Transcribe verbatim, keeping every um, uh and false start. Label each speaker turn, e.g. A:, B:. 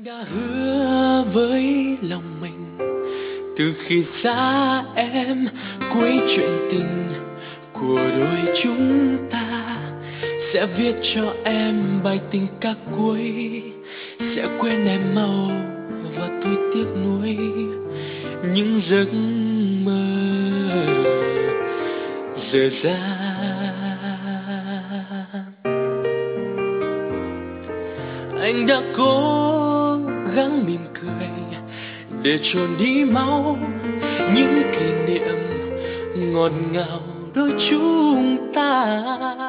A: Anh đã hứa với lòng mình từ khi xa em, cuối chuyện tình của đôi chúng ta sẽ viết cho em bài tình ca cuối, sẽ quên em mau và tôi tiếc nuối những giấc mơ dở dang. Anh đã cố gắng mỉm cười để trốn đi mau những kỷ niệm ngọt ngào đôi chúng ta.